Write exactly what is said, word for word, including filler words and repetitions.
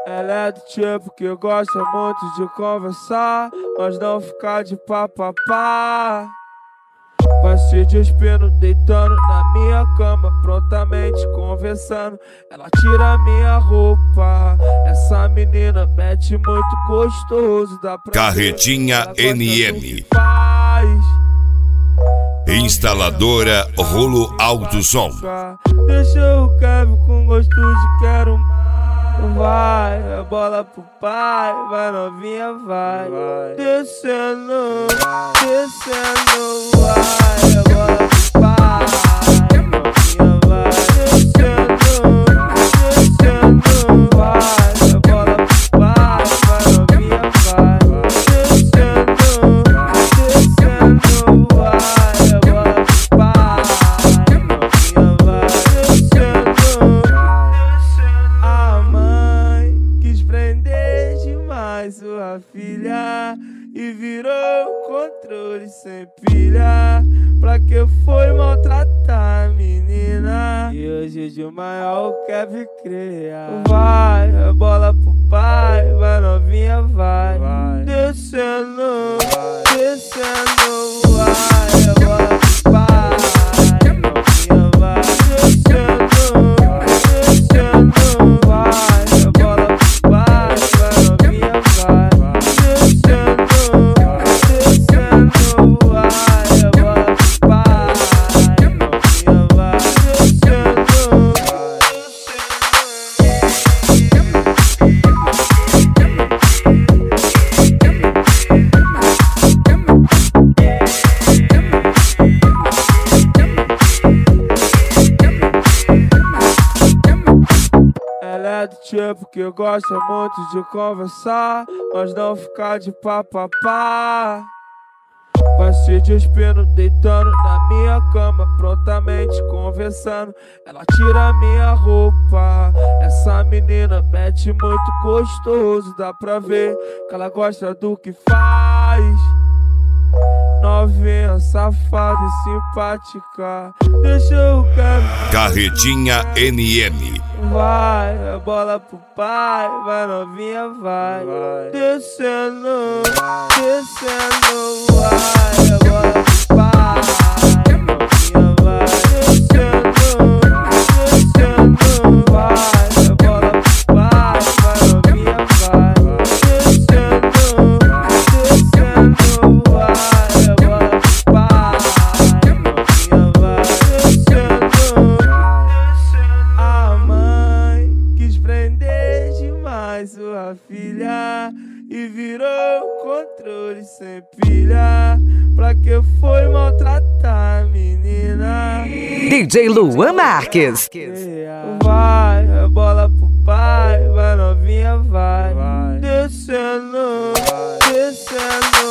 Ela é do tipo que gosta muito de conversar, mas não ficar de papapá. Vai se despindo, deitando na minha cama, prontamente conversando. Ela tira minha roupa. Essa menina mete muito gostoso, dá pra Carretinha N M. Faz. Instaladora Rolo Alto Som. Deixa o Kevin com gosto de quero mais. Vai, a bola pro pai, vai novinha, vai, vai. Descendo, descendo, vai, a bola pro pai, novinha, vai. Descendo, descendo, vai, a bola pro pai, vai novinha, vai. Descendo, descendo, vai, a bola pro pai, novinha, vai. Descendo, a mãe quis prender demais sua filha e virou controle sem pilha. Pra que foi maltratar a menina? E hoje de manhã quer criar. Vai, a bola pro pai, vai novinha, vai, vai. Descendo, vai. Descendo, vai, a bola pro pai, novinha, vai. Descendo, descendo, vai, a bola pro pai, vai novinha, vai. Descendo, descendo, vai, a bola pro pai, novinha, vai. Descendo, ela é do tipo que gosta muito de conversar, mas não ficar de papapá. Vai se despindo, deitando na minha cama, prontamente conversando. Ela tira minha roupa. Essa menina mete muito gostoso, dá pra ver que ela gosta do que faz. Novinha, safada e simpática. Deixa o Kevin. Carretinha N M. Vai, a bola pro pai, vai novinha, vai, vai. Descendo, descendo, vai, a bola pro pai, novinha, vai. Descendo, descendo, vai, a bola pro pai, vai novinha, vai. Descendo, descendo, vai, a bola pro pai, novinha, vai. Descendo, a mãe quis prender demais sua filha e virou controle sem pilha. Pra que foi maltratar a menina? D J Luan Marques. Vai, a bola pro pai, vai novinha, vai. Descendo, descendo.